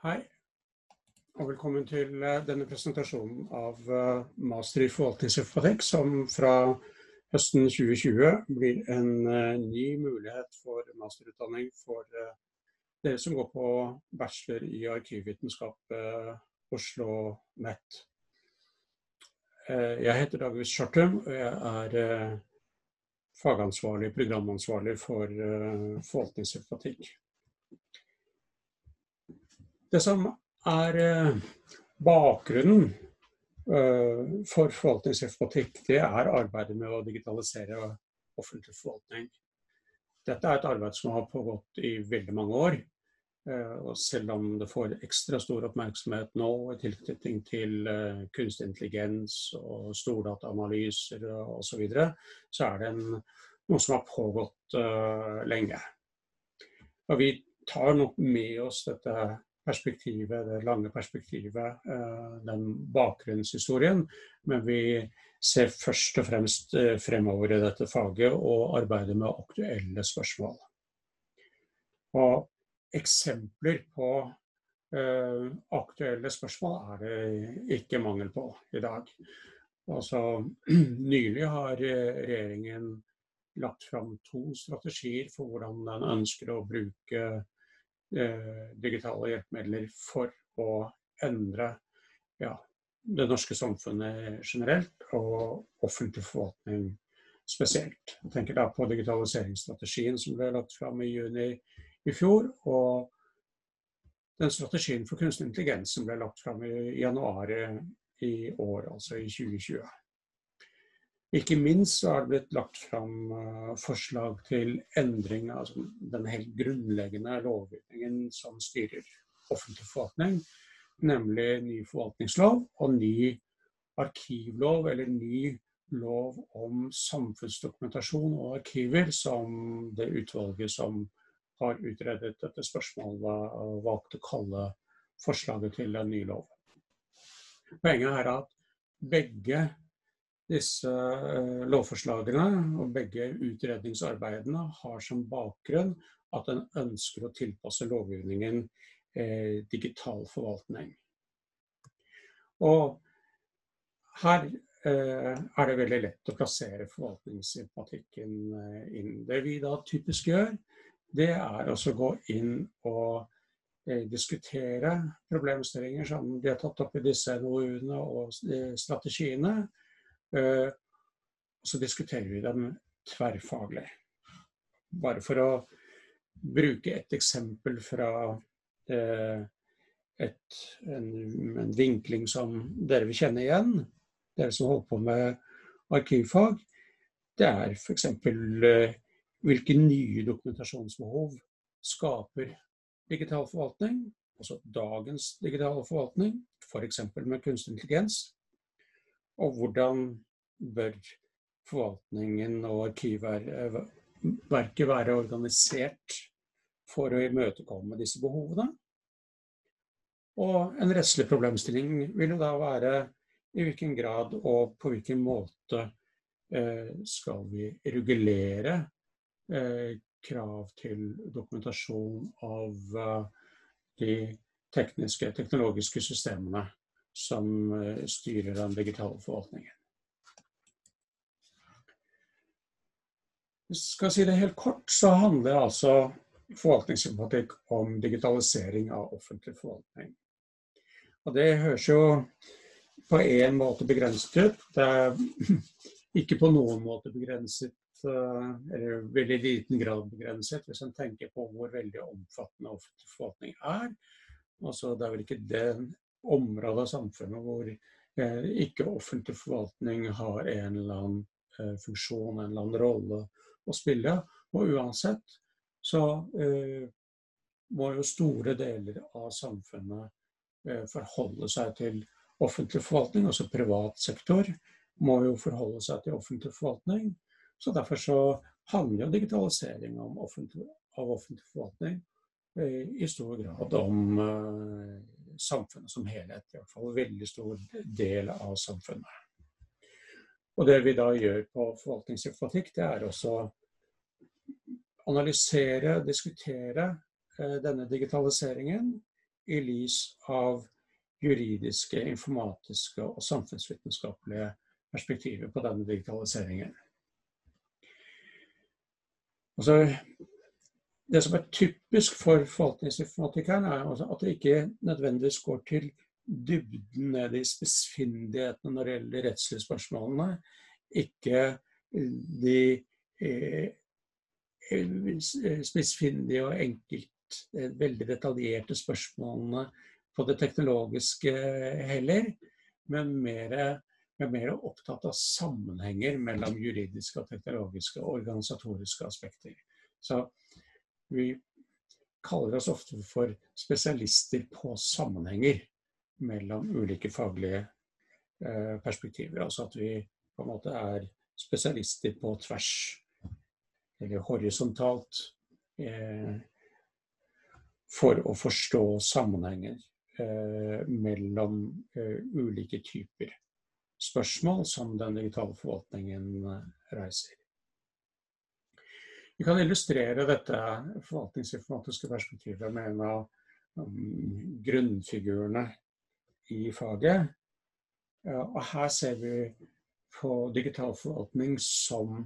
Hei, og velkommen til denne presentasjonen av Master i forvaltningsinformatikk, som fra høsten 2020 blir en ny mulighet for masterutdanning for dere som går på bachelor i arkivvitenskap Oslo MET. Jeg heter Dagvis Skjørtum, og jeg er fagansvarlig, programansvarlig for forvaltningsinformatikk. Det som er bakgrunnen for forvaltningsinformatikk, det er arbeidet med å digitalisere offentlig forvaltning. Dette er et arbeid som har pågått i veldig mange år, og selv om det får ekstra stor oppmerksomhet nå i tilknytning til kunstig intelligens og stordataanalyser og så videre, så er det noe som har pågått lenge. Og vi tar nok med oss dette perspektivet, det lange perspektivet, den bakgrunnshistorien, men vi ser først og fremst fremover i dette faget og arbeider med aktuelle spørsmål. Og eksempler på aktuelle spørsmål er det ikke mangel på i dag. Altså, nylig har regjeringen lagt fram 2 strategier for hvordan den ønsker å bruke digitale hjelpemidler for å endre det norske samfunnet generelt og offentlig forvaltning spesielt. Jeg tenker da på digitaliseringsstrategien som ble lagt fram i juni i fjor, og den strategien for kunstig intelligens som ble lagt fram i januar i år, altså i 2020. Ikke minst har det blitt lagt fram forslag til endring av den helt grunnleggende lovgivningen som styrer offentlig forvaltning, nemlig ny forvaltningslov og ny arkivlov, eller ny lov om samfunnsdokumentasjon og arkiver, som det utvalget som har utredet dette spørsmålet og valgt å kalle forslaget til en ny lov. Poenget er at begge disse lovforslagene og begge utredningsarbeidene har som bakgrunn at en ønsker å tilpasse lovgivningen digital forvaltning. Og her er det veldig lett å plassere forvaltningsinformatikken inn. Det vi da typisk gjør, det er også å gå inn og diskutere problemstillinger som de har tatt opp i disse NOU-ene og strategiene, og så diskuterer vi dem tverrfaglig. Bare for å bruke et eksempel fra en vinkling som dere vil kjenne igjen, dere som holder på med arkivfag, det er for eksempel hvilke nye dokumentasjonsbehov skaper digital forvaltning, altså dagens digitale forvaltning, for eksempel med kunstig intelligens, og hvordan bør forvaltningen og arkivverket være organisert for å imøtekomme disse behovene. Og en rettslig problemstilling vil jo da være i hvilken grad og på hvilken måte skal vi regulere krav til dokumentasjon av de teknologiske systemene som styrer den digitale forvaltningen. Hvis jeg skal si det helt kort, så handler altså forvaltningsinformatikk om digitalisering av offentlig forvaltning. Og det høres jo på en måte begrenset ut. Det er ikke på noen måte begrenset, eller veldig liten grad begrenset, hvis en tenker på hvor veldig omfattende offentlig forvaltning er. Altså, det er vel ikke den område av samfunnet hvor ikke offentlig forvaltning har en eller annen funksjon, en eller annen rolle å spille. Og uansett så må jo store deler av samfunnet forholde seg til offentlig forvaltning, altså privat sektor må jo forholde seg til offentlig forvaltning. Så derfor så handler jo digitalisering av offentlig forvaltning i stor grad om samfunnet som helhet, i hvert fall en veldig stor del av samfunnet. Og det vi da gjør på forvaltningsinformatikk, det er også å analysere, diskutere denne digitaliseringen i lys av juridiske, informatiske og samfunnsvitenskapelige perspektiver på denne digitaliseringen. Altså, det som typisk for forvaltningsinformatikeren at det ikke nødvendigvis går til dybden ned i spissfindighetene når det gjelder de rettslige spørsmålene, ikke de spissfindige og enkelt, veldig detaljerte spørsmålene på det teknologiske heller, men mer opptatt av sammenhenger mellom juridiske og teknologiske og organisatoriske aspekter. Så vi kaller oss ofte for spesialister på sammenhenger mellom ulike faglige perspektiver. Altså at vi på en måte spesialister på tvers, eller horisontalt, for å forstå sammenhenger mellom ulike typer spørsmål som den digitale forvaltningen reiser. Vi kan illustrere dette forvaltningsinformatiske perspektivet med en av grunnfigurene i faget. Og her ser vi på digital forvaltning som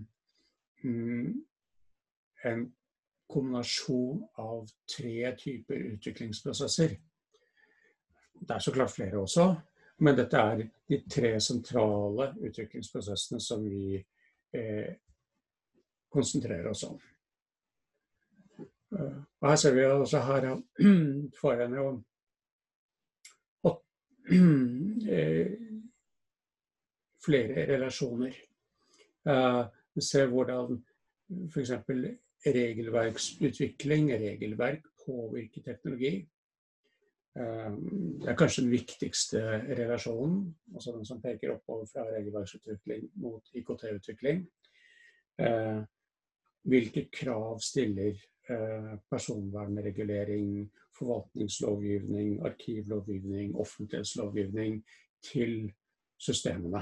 en kombinasjon av 3 typer utviklingsprosesser. Det så klart flere også, men dette de 3 sentrale utviklingsprosessene som vi konsentrerer oss om. Og her ser vi også her foran jo flere relasjoner. Vi ser hvordan for eksempel regelverksutvikling, regelverk påvirker teknologi. Det kanskje den viktigste relasjonen, altså den som peker oppover fra regelverksutvikling mot IKT-utvikling. Hvilke krav stiller personvernregulering, forvaltningslovgivning, arkivlovgivning, offentlighetslovgivning til systemene?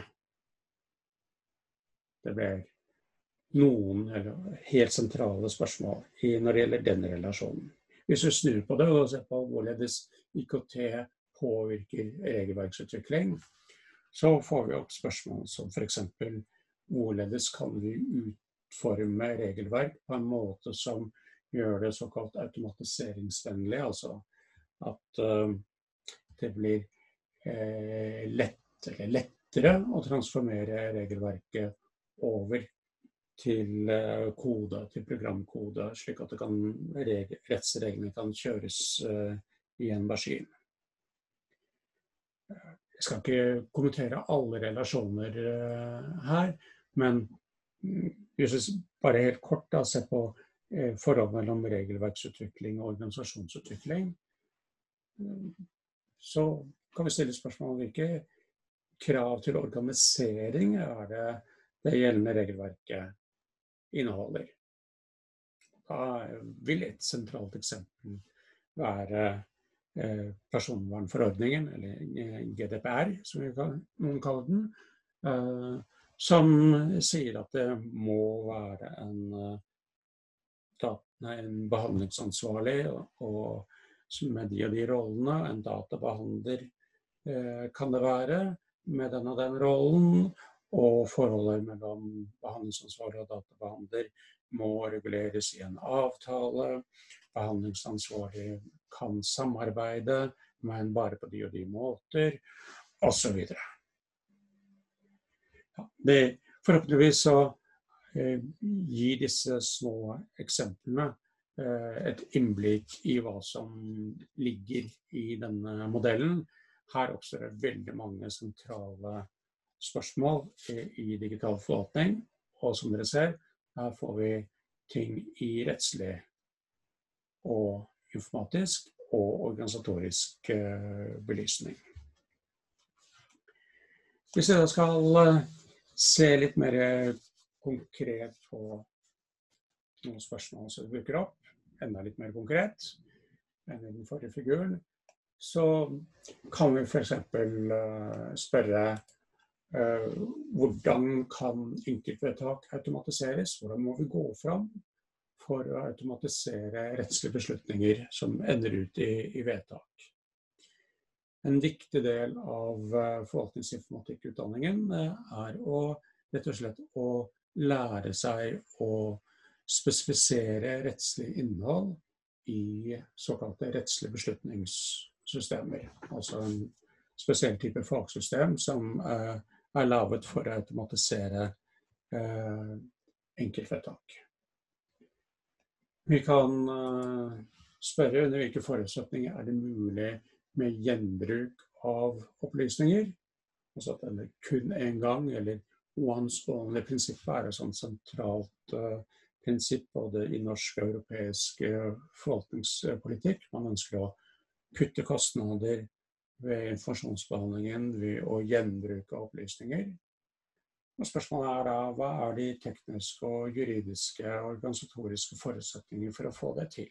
Det ble noen helt sentrale spørsmål når det gjelder denne relasjonen. Hvis vi snur på det og ser på hvorledes IKT påvirker regelverksutvikling, så får vi opp spørsmål som for eksempel hvorledes kan vi utforme regelverk på en måte som gjør det såkalt automatiseringsvennlig, altså at det blir lettere å transformere regelverket over til kode, til programkode, slik at rettsreglene kan kjøres i en maskin. Jeg skal ikke kommentere alle relasjoner her, men hvis vi bare helt kort ser på forholdet mellom regelverksutvikling og organisasjonsutvikling, så kan vi stille spørsmål om hvilke krav til organisering det gjeldende regelverket inneholder. Da vil et sentralt eksempel være personvernforordningen, eller GDPR, som noen kaller den, som sier at det må være en behandlingsansvarlig, og med de og de rollene, en databehandler kan det være, med den og den rollen, og forholdet mellom behandlingsansvarlig og databehandler må reguleres i en avtale. Behandlingsansvarlig kan samarbeide, men bare på de og de måter, og så videre. Forhåpentligvis så gir disse små eksemplene et innblikk i hva som ligger i denne modellen. Her oppstår det veldig mange sentrale spørsmål i digital forvaltning, og som dere ser, her får vi ting i rettslig og informatisk og organisatorisk belysning. Hvis jeg da skal se litt mer konkret på noen spørsmål som dukker opp, enda litt mer konkret enn i den forrige figuren, så kan vi for eksempel spørre hvordan kan enkeltvedtak automatiseres? Hvordan må vi gå fram for å automatisere rettslige beslutninger som ender ut i vedtak? En viktig del av forvaltningsinformatikkutdanningen å rett og slett å lære seg å spesifisere rettslig innhold i såkalte rettslige beslutningssystemer. Altså en spesiell type fagsystem som laget for å automatisere enkeltvedtak. Vi kan spørre under hvilke forutsetninger det mulig med gjenbruk av opplysninger. Altså at det kun en gang, eller once only prinsippet et sånt sentralt prinsipp både i norsk og europeisk forvaltningspolitikk. Man ønsker å kutte kostnader ved informasjonsbehandlingen ved å gjenbruke opplysninger. Og spørsmålet da, hva de tekniske og juridiske og organisatoriske forutsetninger for å få det til?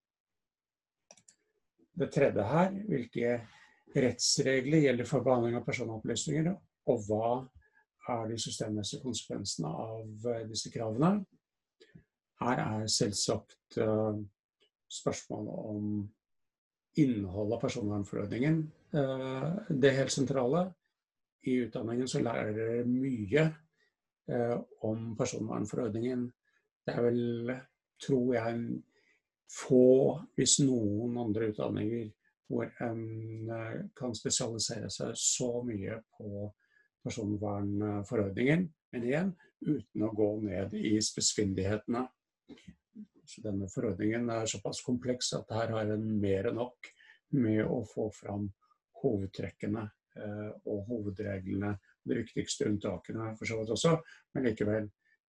Det tredje her, hvilke rettsregler gjelder for behandling av personopplysninger, og hva de systemmessige konsekvensene av disse kravene? Her selvsagt spørsmålet om innholdet av personvernforordningen det helt sentrale. I utdanningen så lærer dere mye om personvernforordningen. Det vel, tror jeg, få, hvis noen andre utdanninger, hvor en kan spesialisere seg så mye på personvernforordningen, men igjen, uten å gå ned i spesfindighetene. Så denne forordningen såpass kompleks at her har en mer enn nok med å få fram hovedtrekkene og hovedreglene, de viktigste unntakene for så vidt også, men likevel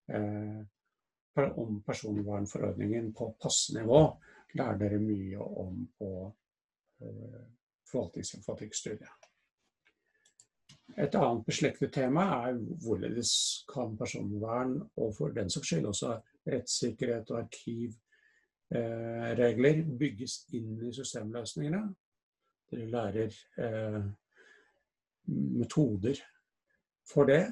om personvernforordningen på passnivå lærer dere mye om på forvaltningsinformatikkstudiet. Et annet beslektet tema hvorledes kan personvern, og for den saks skyld også rettssikkerhet og arkivregler bygges inn i systemløsningene. Dere lærer metoder for det.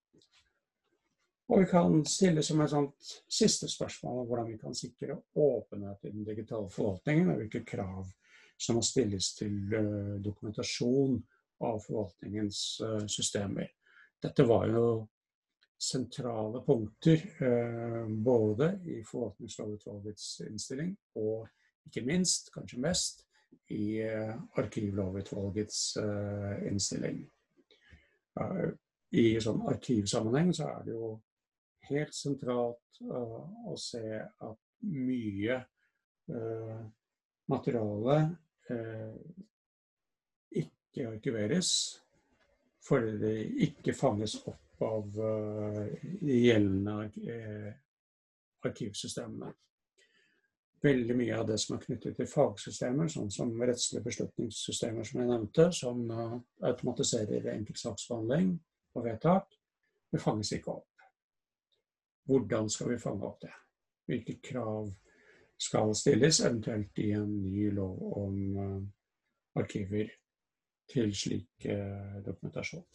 Og vi kan stille som et sånt siste spørsmål hvordan vi kan sikre åpenhet i den digitale forvaltningen, og hvilke krav som må stilles til dokumentasjon av forvaltningens systemer. Dette var jo sentrale punkter både i forvaltningslovutvalgets innstilling og ikke minst, kanskje mest, i arkivlovutvalgets innstilling. I sånn arkivsammenheng så det jo helt sentralt å se at mye materiale ikke arkiveres fordi det ikke fanges opp av de gjeldende arkivsystemene. Veldig mye av det som knyttet til fagsystemer, sånn som rettslige beslutningssystemer som jeg nevnte, som automatiserer enkeltsaksbehandling og vedtak, det fanges ikke opp. Hvordan skal vi fange opp det? Hvilke krav skal stilles, eventuelt i en ny lov om arkiver til slik dokumentasjon?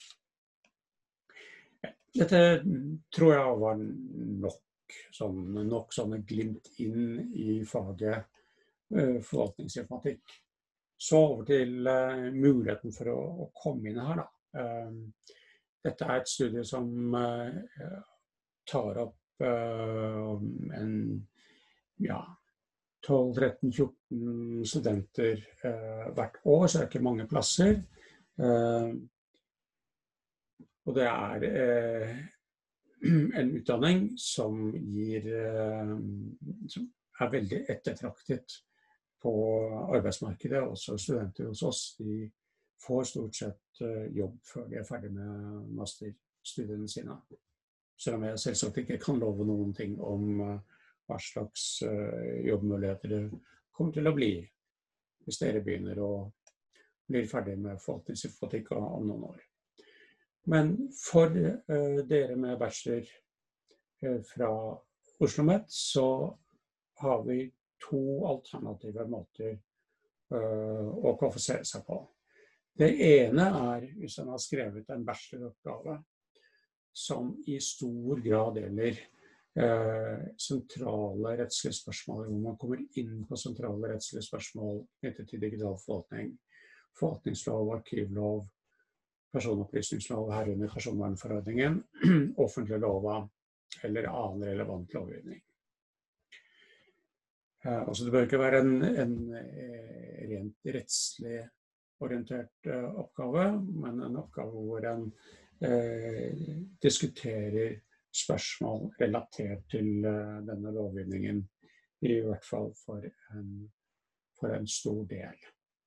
Dette tror jeg var nok sånne glimt inn i faget forvaltningsinformatikk. Så over til muligheten for å komme inn her. Dette et studie som tar opp 12-13-14 studenter hvert år, så det ikke mange plasser. Og det en utdanning som som veldig ettertraktet på arbeidsmarkedet, også studenter hos oss. De får stort sett jobb før de ferdig med masterstudiene sine. Selv om jeg selvsagt ikke kan love noen ting om hva slags jobbmuligheter det kommer til å bli hvis dere begynner å bli ferdig med forvaltningsinformatikk om noen år. Men for dere med bachelor fra OsloMet så har vi 2 alternative måter å kvalifisere seg på. Det ene hvis man har skrevet en bacheloroppgave som i stor grad gjelder sentrale rettslige spørsmål, hvor man kommer inn på sentrale rettslige spørsmål knyttet til digital forvaltning. forvaltningslov, arkivlov, personopplysningslov, herunder personvernforordningen, offentlig lova eller annen relevant lovgivning. Altså det bør ikke være en rent rettslig orientert oppgave, men en oppgave hvor en diskuterer spørsmål relatert til denne lovgivningen, i hvert fall for en stor del.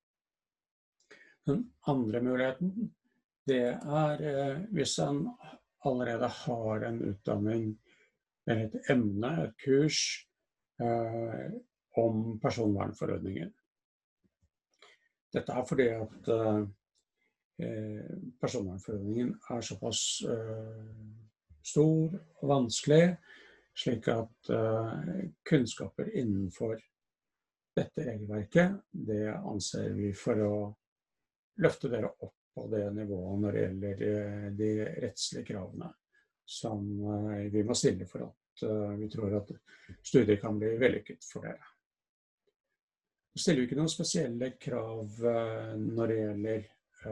Den andre muligheten, det hvis en allerede har en utdanning eller et emne, et kurs om personvernforordningen. Dette fordi at personvernforordningen såpass stor og vanskelig, slik at kunnskaper innenfor dette regelverket, det anser vi for å løfte dere opp på det nivået når det gjelder de rettslige kravene som vi må stille for at vi tror at studier kan bli vellykket for dere. Vi stiller ikke noen spesielle krav når det gjelder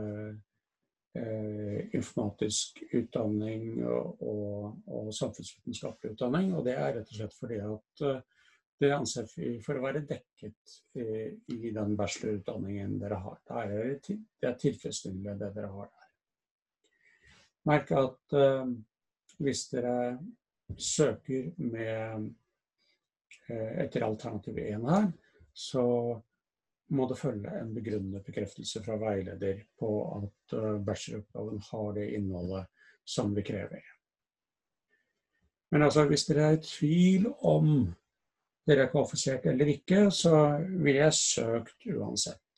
informatisk utdanning og samfunnsvitenskapelig utdanning, og det rett og slett fordi at det anser vi for å være dekket i den bachelorutdanningen dere har. Det tilfredsstillende det dere har der. Merk at hvis dere søker med etter alternativ 1 her, så må det følge en begrunnet bekreftelse fra veileder på at bacheloroppgaven har det innholdet som vi krever. Men altså, hvis dere i tvil om dere kvalifisert eller ikke, så vil jeg søkt uansett.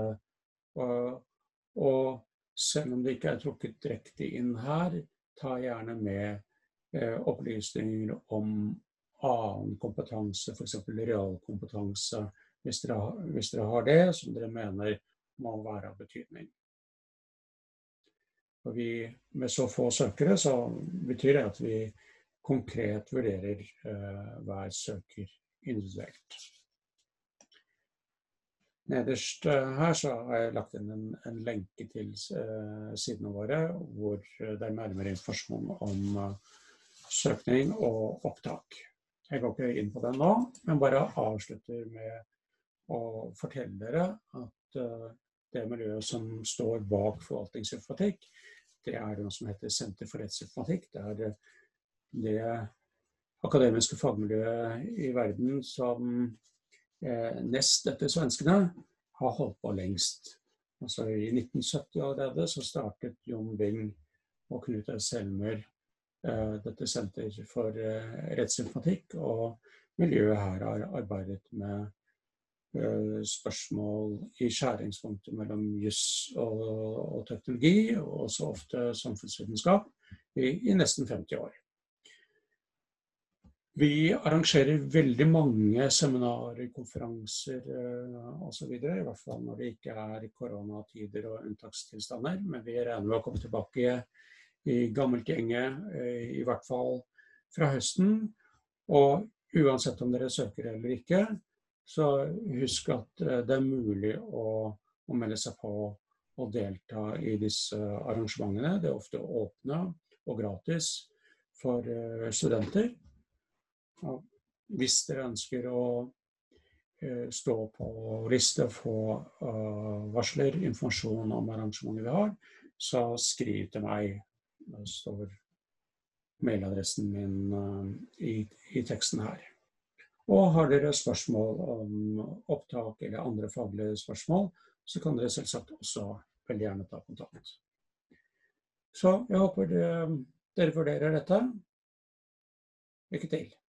Og selv om det ikke trukket direkte inn her, ta gjerne med opplysninger om annen kompetanse, for eksempel realkompetanse, hvis dere har det, som dere mener må være av betydning. Og med så få søkere, så betyr det at vi konkret vurderer hver søker individuelt. Nederst her så har jeg lagt inn en lenke til sidene våre, hvor det nærmere informasjon om søkning og opptak. Jeg går ikke inn på den nå, men bare avslutter med å fortelle dere at det miljøet som står bak forvaltningsinformatikk, det noe som heter Senter for rettsinformatikk. Det det akademiske fagmiljøet i verden som nest etter svenskene har holdt på lengst. Altså i 1970 allerede så startet Jon Bing og Knut Selmer dette Senter for rettsinformatikk, og miljøet her har arbeidet med spørsmål i skjæringspunktet mellom juss og teknologi, og også ofte samfunnsvitenskap, i nesten 50 år. Vi arrangerer veldig mange seminarer, konferanser og så videre, i hvert fall når det ikke koronatider og unntakstilstander, men vi regner med å komme tilbake i gammelt gjenge, i hvert fall fra høsten, og uansett om dere søker eller ikke, så husk at det mulig å melde seg på og delta i disse arrangementene. Det ofte åpne og gratis for studenter. Og hvis dere ønsker å stå på liste og få varsler, informasjon om arrangementet vi har, så skriv til meg. Det står mailadressen min i teksten her. Og har dere spørsmål om opptak eller andre faglige spørsmål, så kan dere selvsagt også veldig gjerne ta kontakt. Så jeg håper dere vurderer dette. Lykke til!